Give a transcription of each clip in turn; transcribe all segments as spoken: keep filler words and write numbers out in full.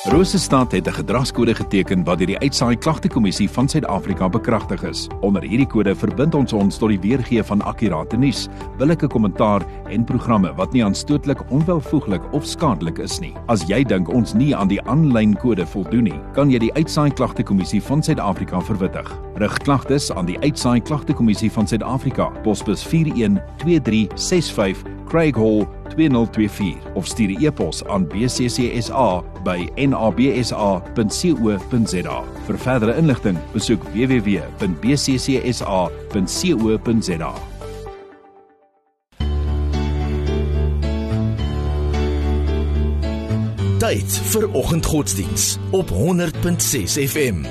Rosestad het 'n gedragskode geteken wat deur die Uitsaai Klagtekommissie van Suid-Afrika bekragtig is. Onder hierdie kode verbind ons ons tot die weergee van akkurate nuus, billike kommentaar en programme wat nie aanstootlik, onwelvoeglik of skadelik is nie. As jy dink ons nie aan die aanlyn kode voldoen nie, kan jy die Uitsaai Klagtekommissie van Suid-Afrika verwittig. Rig klagtes aan die Uitsaai Klagtekommissie van Suid-Afrika, posbus vier een twee drie ses vyf, Craig Hall twee nul twee vier of stuur 'n e-pos aan b c c s a by n a b s a punt co punt z a. Vir verdere inligting, besoek w w w punt b c c s a punt co punt z a. Tyd vir oggendgodsdiens op honderd punt ses F M.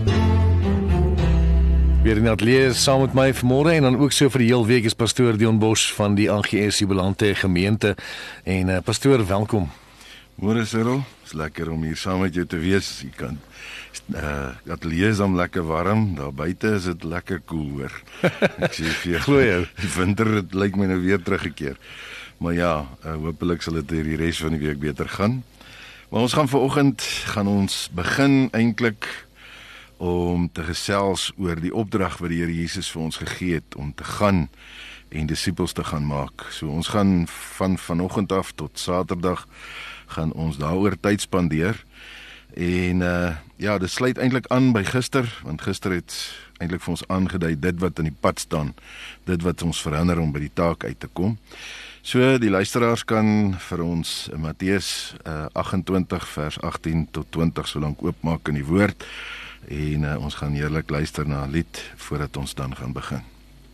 Weer in die atelier saam met my vanmôre en dan ook so vir die heel week is pastoor Dion Bosch van die A G S Jubilante gemeente. En uh, pastoor, welkom. Môre Cyril, is lekker om hier saam met jou te wees. Jy kan uh, atelier is dan lekker warm, daar buite is dit lekker koel hoor. Ek sê vir jou, glo jou, die winter het lyk my nou weer teruggekeer. Maar ja, uh, hopelik sal dit die res van die week beter gaan. Maar ons gaan vanoggend gaan ons begin eintlik om te gesels oor die opdrag wat die Here Jesus vir ons gegee het om te gaan en disippels te gaan maak. So ons gaan van vanoggend af tot Saterdag gaan ons daaroor tyd spandeer. En uh, ja, dit sluit eintlik aan by gister, want gister het eintlik vir ons aangedui dit wat in die pad staan, dit wat ons verhinder om by die taak uit te kom. So die luisteraars kan vir ons Matteus uh, agt en twintig vers agttien tot twintig so lank oopmaak in die woord. En uh, ons gaan heerlik luister na 'n lied voordat ons dan gaan begin.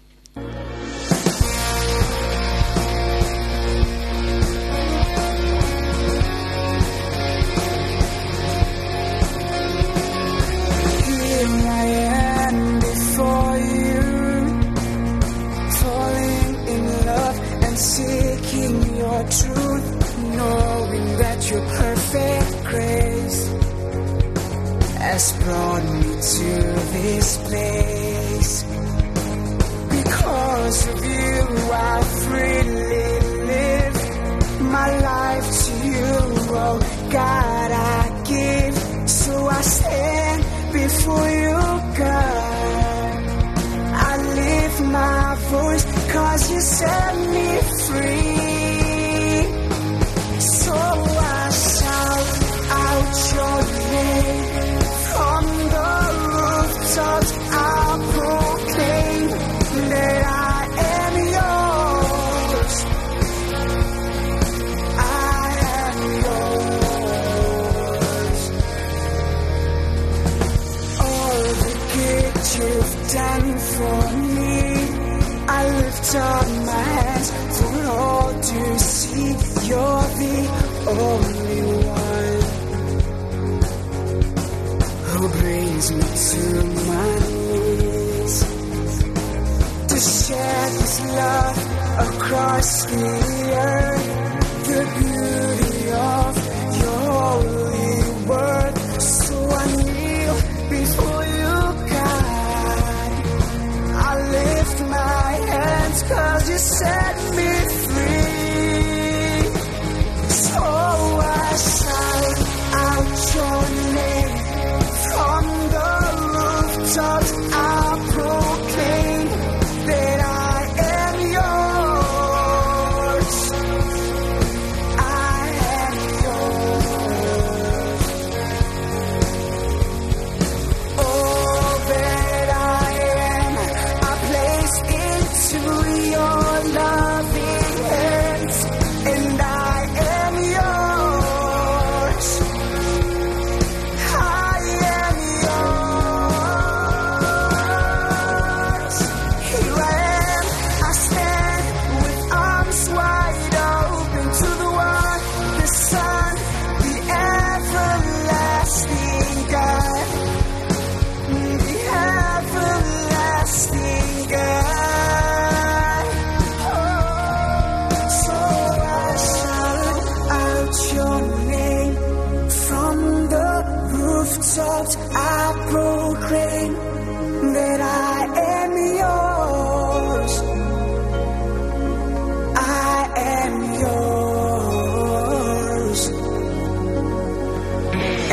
Here I am before you, falling in love and seeking your truth, knowing that your perfect grace has brought me to this place. Because of you I freely live my life to you, oh God I give. So I stand before you, God, I lift my voice, cause you set me free. So I shout out your name from the rooftops, I'll proclaim that I am yours. I am yours. All the good you've done for me, I lift up my hands for all to see. You're the only one who brings me to my knees, to share this love across the earth, the beauty of your holy word. So I kneel before you, God, I lift my hands, cause you set me free. So I shout out your name from the roof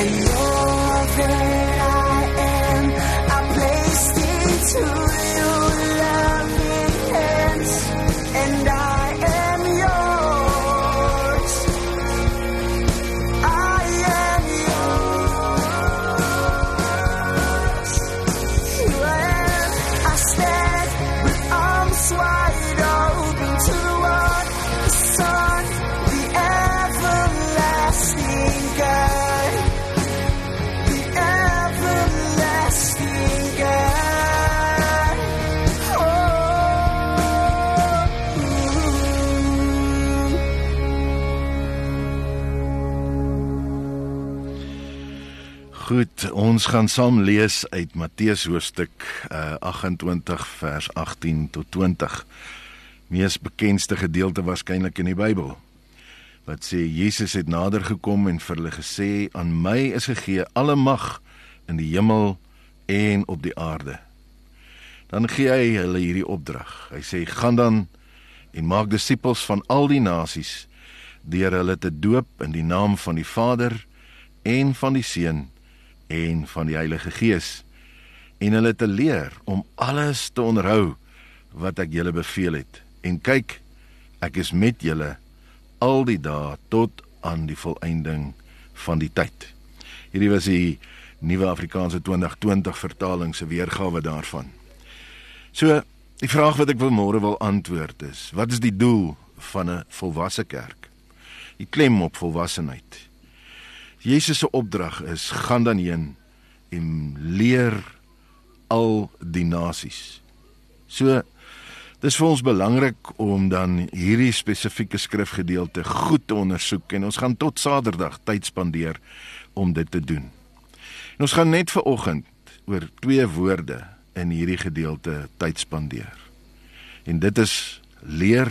all that I am, I placed into your loving hands, and I am yours. I am yours. You and I stand with arms wide open to what the sun, the everlasting God, the everlasting God. Oh, Goed, ons gaan saam lees uit Matteus hoofstuk uh, agt-en-twintig vers agttien tot twintig. Mees bekendste gedeelte waarskynlik in die Bybel. Wat sê, Jesus het nader gekom en vir hulle gesê, aan my is gegee alle mag in die hemel en op die aarde. Dan gee hy hulle hierdie opdrag. Hy sê, gaan dan en maak disippels van al die nasies, deur hulle te doop in die naam van die Vader en van die Seun en van die Heilige Gees, en hulle te leer om alles te onderhou wat ek julle beveel het. En kyk, ek is met julle al die dae tot aan die volëinding van die tyd. Hierdie was die Nuwe Afrikaanse twintig twintig vertaling se weergawe daarvan. So, die vraag wat ek vanmôre wil antwoord is, wat is die doel van 'n volwasse kerk? Die klem op volwassenheid. Jesus se opdrag is, gaan dan heen en leer al die nasies. So, dis vir ons belangrik om dan hierdie spesifieke skrifgedeelte goed te ondersoek, en ons gaan tot Saterdag tyd spandeer om dit te doen. En ons gaan net vanoggend oor twee woorde in hierdie gedeelte tyd spandeer. En dit is leer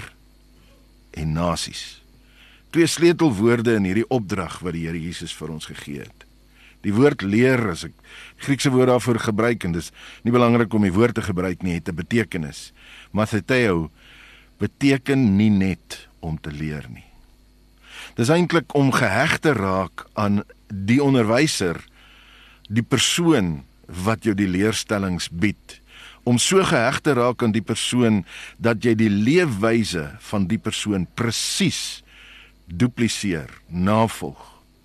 en nasies. Twee sleutelwoorde in hierdie opdrag wat die Here Jesus vir ons gegee het. Die woord leer, as ek Griekse woord daarvoor gebruik, en dis nie belangrik om die woord te gebruik nie, het 'n betekenis. Matheteo beteken nie net om te leer nie. Dis eintlik om geheg te raak aan die onderwyser, die persoon wat jou die leerstellings bied. Om so geheg te raak aan die persoon, dat jy die leefwyse van die persoon presies dupliseer, navolg.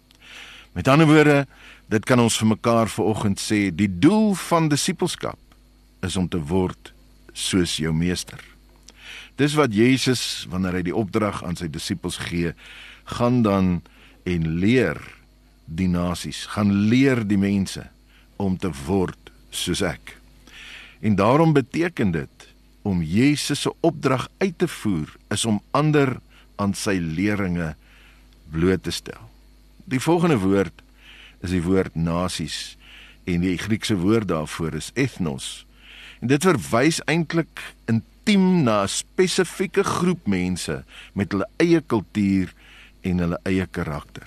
Met ander woorde, dit kan ons vir mekaar vanoggend sê, die doel van disippelskap is om te word soos jou meester. Dis wat Jesus, wanneer hy die opdrag aan sy disippels gee, gaan dan en leer die nasies, gaan leer die mense om te word soos ek. En daarom beteken dit, om Jesus se opdrag uit te voer, is om ander aan sy leringe bloot te stel. Die volgende woord is die woord nasies, en die Griekse woord daarvoor is ethnos. En dit verwys eintlik intiem na 'n spesifieke groep mense met hulle eie kultuur en hulle eie karakter.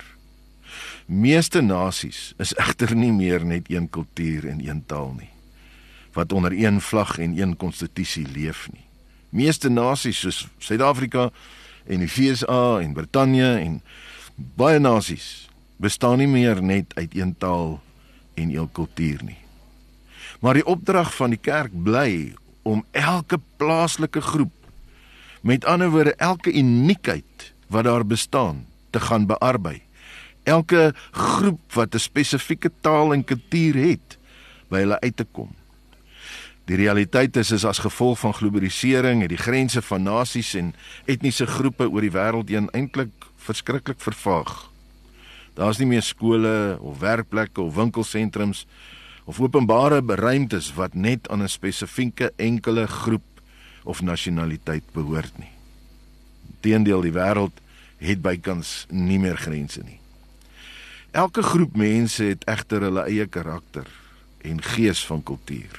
Meeste nasies is egter nie meer net een kultuur en een taal nie, wat onder een vlag en een konstitusie leef nie. Meeste nasies soos Suid-Afrika en die V S A en Brittanje en baie nasies bestaan nie meer net uit een taal en een kultuur nie. Maar die opdrag van die kerk bly om elke plaaslike groep, met ander woorde elke uniekheid wat daar bestaan, te gaan bearbei. Elke groep wat 'n spesifieke taal en kultuur het, by hulle uit te kom. Die realiteit is, is as gevolg van globalisering het die grense van nasies en etniese groepe oor die wêreld heen eintlik verskriklik vervaag. Daar is nie meer skole of werkplekke of winkelsentrums of openbare ruimtes wat net aan 'n spesifieke enkele groep of nasionaliteit behoort nie. Teendeel, die wêreld het bykans nie meer grense nie. Elke groep mense het egter hulle eie karakter en gees van kultuur.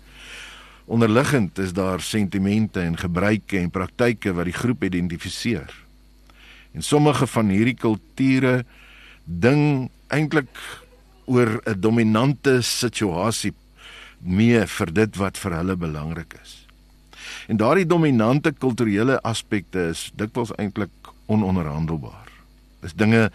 Onderliggend is daar sentimente en gebruike en praktyke wat die groep identifiseer. En sommige van hierdie kulture ding eintlik oor 'n dominante situasie mee vir dit wat vir hulle belangrik is. En daardie dominante kulturele aspekte is dikwels eintlik ononderhandelbaar. Dis dinge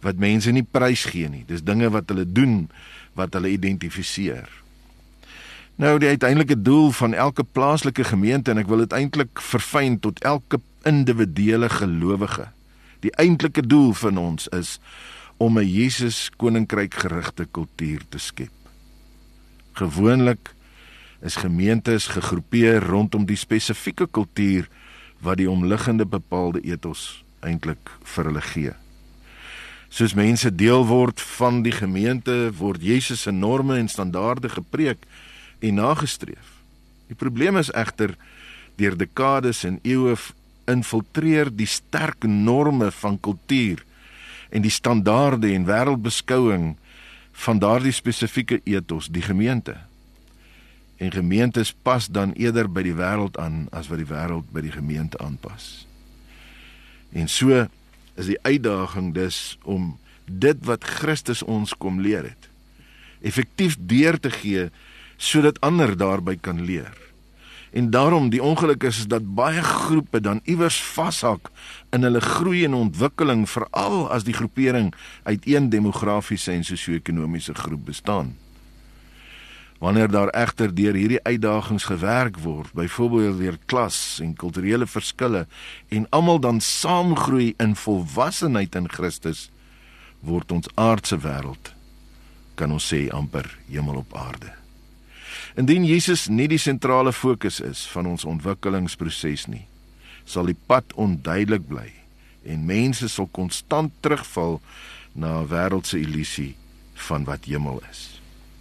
wat mense nie prys gee nie. Dis dinge wat hulle doen, wat hulle identifiseer. Nou, die uiteindelike doel van elke plaaslike gemeente, en ek wil dit eintlik verfyn tot elke individuele gelowige. Die eintlike doel van ons is om 'n Jesus koninkryk gerigte kultuur te skep. Gewoonlik is gemeentes gegroepeer rondom die spesifieke kultuur wat die omliggende bepaalde ethos eintlik vir hulle gee. Soos mense deel word van die gemeente, word Jesus se norme en standaarde gepreek en nagestreef. Die probleem is egter, deur dekades en eeue infiltreer die sterk norme van kultuur en die standaarde en wêreldbeskouing van daardie spesifieke ethos die gemeente. En gemeentes pas dan eerder by die wêreld aan as wat die wêreld by die gemeente aanpas. En so is die uitdaging dus om dit wat Christus ons kom leer het, effektief deur te gee sodat ander daarby kan leer. En daarom die ongeluk is dat baie groepe dan iewers vashak in hulle groei en ontwikkeling, veral as die groepering uit een demografiese en sosio-ekonomiese groep bestaan. Wanneer daar egter deur hierdie uitdagings gewerk word, byvoorbeeld deur klas en kulturele verskille, en almal dan saamgroei in volwassenheid in Christus, word ons aardse wêreld, kan ons sê, amper hemel op aarde. Indien Jesus nie die sentrale fokus is van ons ontwikkelingsproses nie, sal die pad onduidelik bly en mense sal konstant terugval na 'n wêreldse illusie van wat hemel is.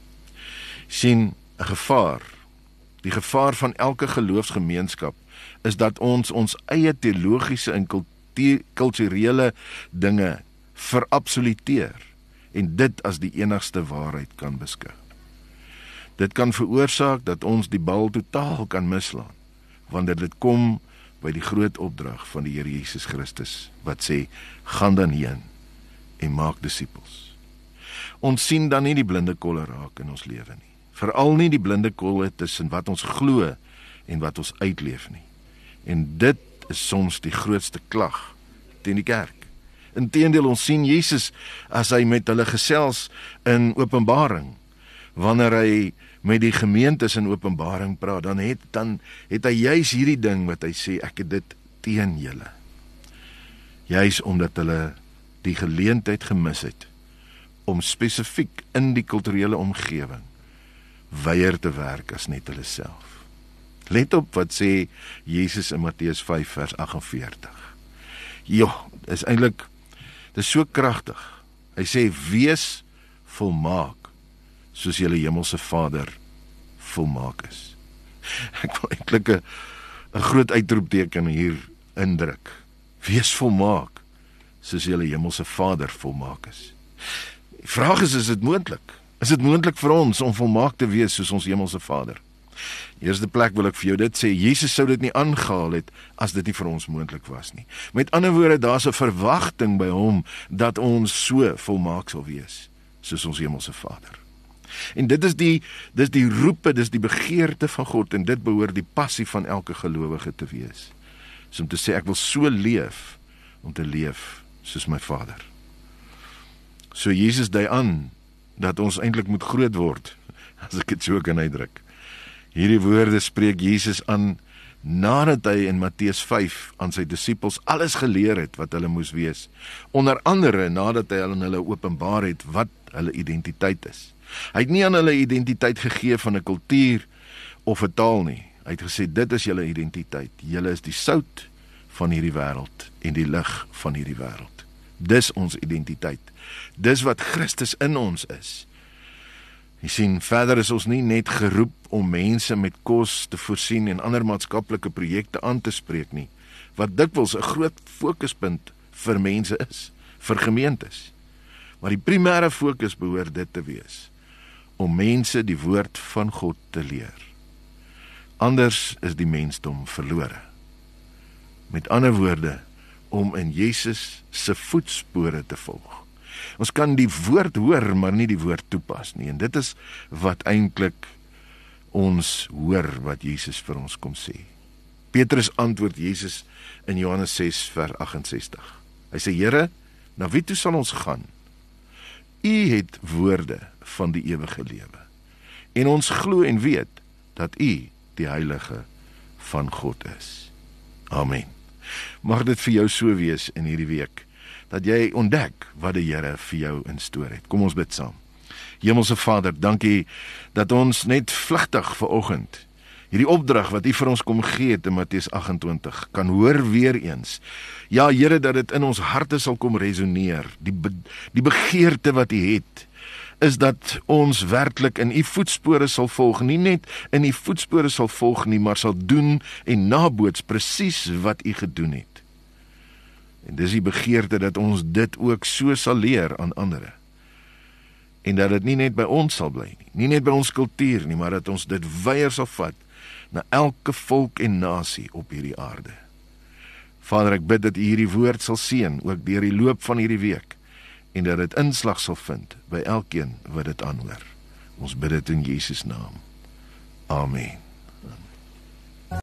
Sien, 'n gevaar, die gevaar van elke geloofsgemeenskap is dat ons ons eie teologiese en kulturele dinge verabsoluteer en dit as die enigste waarheid kan beskou. Dit kan veroorsaak dat ons die bal totaal kan mislaan, wanneer dit kom by die groot opdrag van die Here Jesus Christus, wat sê, gaan dan heen en maak disippels. Ons sien dan nie die blinde kolle raak in ons lewe nie, veral nie die blinde kolle tussen wat ons glo en wat ons uitleef nie. En dit is soms die grootste klag teen die kerk. Inteendeel, ons sien Jesus as hy met hulle gesels in Openbaring. Wanneer hy met die gemeentes in Openbaring praat, dan het, dan het hy juis hierdie ding wat hy sê, ek het dit teen julle. Juis omdat hulle die geleentheid gemis het, om spesifiek in die kulturele omgewing weier te werk as net hulle self. Let op wat sê Jesus in Matteus vyf vers agt en veertig. Jo, is eintlik, dit is so kragtig. Hy sê, wees volmaak, soos julle hemelse Vader volmaak is. Ek wil eintlik 'n 'n groot uitroepteken hier indruk. Wees volmaak, soos julle hemelse Vader volmaak is. Die vraag is, is dit moontlik? Is dit moontlik vir ons om volmaak te wees soos ons hemelse Vader? Eerste plek wil ek vir jou dit sê, Jesus sou dit nie aangehaal het as dit nie vir ons moontlik was nie. Met ander woorde, daar's 'n verwagting by hom dat ons so volmaak sal wees soos ons hemelse Vader. En dit is die dis die roepe, dis die begeerte van God, en dit behoort die passie van elke gelowige te wees. Is om te sê, ek wil so leef om te leef soos my Vader. So Jesus dui aan dat ons eintlik moet groot word, as ek dit so kan uitdruk. Hierdie woorde spreek Jesus aan nadat hy in Matteus vyf aan sy disippels alles geleer het wat hulle moes wees. Onder andere nadat hy aan hulle openbaar het wat hulle identiteit is. Hy het nie aan hulle identiteit gegee van 'n kultuur of 'n taal nie. Hy het gesê, dit is julle identiteit. Julle is die sout van hierdie wêreld en die lig van hierdie wêreld. Dis ons identiteit. Dis wat Christus in ons is. Jy sien, verder is ons nie net geroep om mense met kos te voorsien en ander maatskaplike projekte aan te spreek nie, wat dikwels 'n groot fokuspunt vir mense is, vir gemeentes. Maar die primêre fokus behoort dit te wees, om mense die woord van God te leer. Anders is die mensdom verlore. Met ander woorde, om in Jesus se voetspore te volg. Ons kan die woord hoor, maar nie die woord toepas nie. En dit is wat eintlik ons hoor wat Jesus vir ons kom sê. Petrus antwoord Jesus in Johannes ses vers agt en sestig. Hy sê, Here, na wie toe sal ons gaan? U het woorde van die ewige lewe. En ons glo en weet dat U die heilige van God is. Amen. Mag dit vir jou so wees in hierdie week, dat jy ontdek wat die Here vir jou instoor het. Kom ons bid saam. Hemelse Vader, dankie dat ons net vlugtig vanoggend hierdie opdrag wat U vir ons kom gee het in Matteus agt en twintig, kan hoor weer eens. Ja, Here, dat dit in ons harte sal kom resoneer, die, be, die begeerte wat U het, is dat ons werklik in U voetspore sal volg, nie net in U voetspore sal volg nie, maar sal doen en naboots presies wat U gedoen het. En dis die begeerte dat ons dit ook so sal leer aan ander. En dat dit nie net by ons sal bly nie, nie net by ons kultuur nie, maar dat ons dit weier sal vat na elke volk en nasie op hierdie aarde. Vader, ek bid dat U hierdie woord sal seën, ook deur die loop van hierdie week, en dat dit inslag sal vind by elkeen wat dit aanhoor. Ons bid dit in Jesus naam. Amen. Amen.